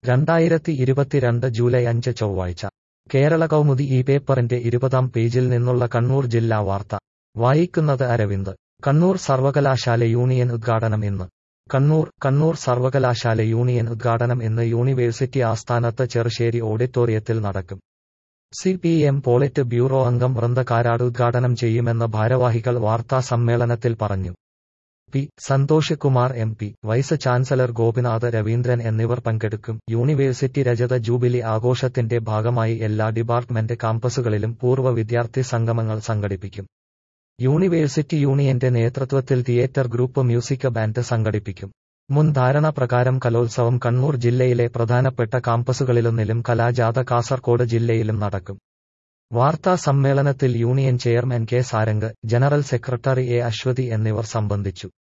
2022 July 5 ചൊവ്വാഴ്ച കേരള കൗമുദി ഈ പേപ്പറിന്റെ 20-ാം പേജിൽ നിന്നുള്ള കണ്ണൂർ ജില്ലാ വാർത്ത വായിക്കുന്നത് അരവിന്ദ്. കണ്ണൂർ സർവകലാശാല യൂണിയൻ ഉദ്ഘാടനം ഇന്ന്. കണ്ണൂർ സർവകലാശാല യൂണിയൻ ഉദ്ഘാടനം ഇന്ന് യൂണിവേഴ്സിറ്റി ആസ്ഥാനത്ത് ചെറുശ്ശേരി ഓഡിറ്റോറിയത്തിൽ നടക്കും. CPM പോളിറ്റ് ബ്യൂറോ അംഗം വൃന്ദ കാരാട് ഉദ്ഘാടനം ചെയ്യുമെന്ന് ഭാരവാഹികൾ വാർത്താ സമ്മേളനത്തിൽ പറഞ്ഞു. P. Santhosh Kumar MP, vice chancellor Gopinath Raveendran എന്നിവർ പങ്കെടുക്കും. യൂണിവേഴ്സിറ്റി രജത ജൂബിലി ആഘോഷത്തിന്റെ ഭാഗമായി എല്ലാ ഡിപ്പാർട്ട്മെന്റ് കാമ്പസുകളിലും പൂർവ്വ വിദ്യാർത്ഥി സംഗമങ്ങൾ സംഘടിപ്പിക്കും. യൂണിവേഴ്സിറ്റി യൂണിയന്റെ നേതൃത്വത്തിൽ തിയേറ്റർ ഗ്രൂപ്പ് മ്യൂസിക് ബാൻഡ് സംഘടിപ്പിക്കും. മുൻ ധാരണ പ്രകാരം കലോത്സവം കണ്ണൂർ ജില്ലയിലെ പ്രധാനപ്പെട്ട കാമ്പസുകളിലൊന്നിലും കലാജാഥ കാസർകോട് ജില്ലയിലും നടക്കും. വാർത്താ സമ്മേളനത്തിൽ union chairman K. Sarang, general secretary A. Aswathy എന്നിവർ സംബന്ധിച്ചു.